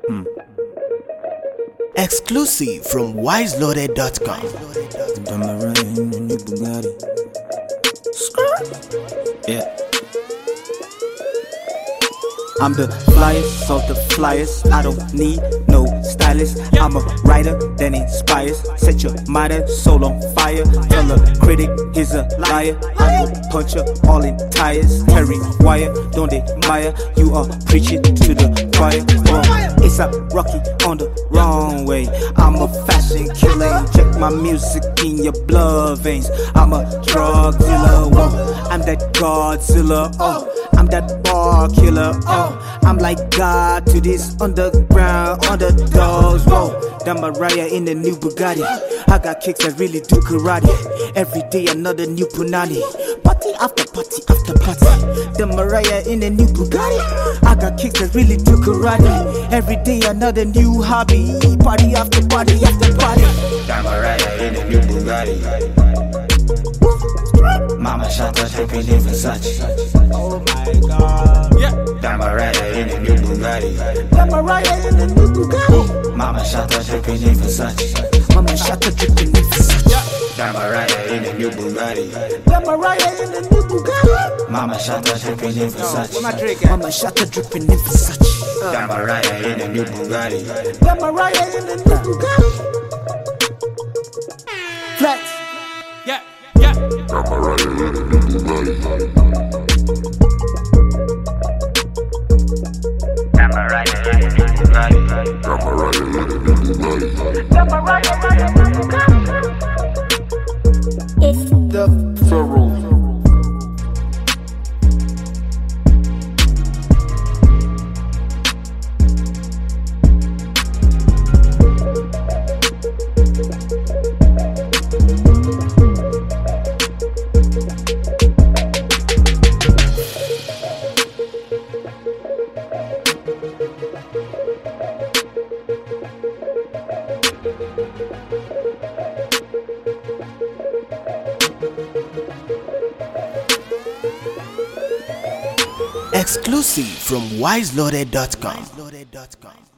Exclusive from wiseloaded.com. Bugatti. Yeah. I'm the flyest of the flyers. I don't need no stylist. I'm a writer that inspires. Set your mind and soul on fire. Tell a critic he's a liar. I'm a puncher all in tires. Terry wire, don't admire. You are preaching to the choir. It's a Rocky on the wrong way. I'm a fashion killer. Inject my music in your blood veins. I'm a drug dealer. Whoa. I'm that Godzilla. Oh. I'm that bar killer, I'm like God to this underground underdogs, whoa. That Mariah in the new Bugatti. I got kicks that really do karate. Every day another new Punani. Party after party after party. The Mariah in the new Bugatti. I got kicks that really do karate. Every day another new hobby. Party after party after party. That Mariah in the new Bugatti. Mama shot her champagne in Versace. Oh my God. Yeah. That Mariah in the new Bugatti. That Mariah in the new Bugatti. Mama shot her champagne in Versace. Mama shot her dripping in Versace. That Mariah in the new Bugatti. That Mariah in the new Bugatti. Mama shot her champagne in Versace. Mama shot her dripping in Versace. That Mariah in the new Bugatti. That Mariah in the new Bugatti. Flex. Yeah, yeah. That Mariah in the new Bugatti. That Mariah in the new Bugatti. That Mariah in the new Bugatti. That Mariah in the new Bugatti. It's the Pharaoh. Exclusive from wiseloaded.com.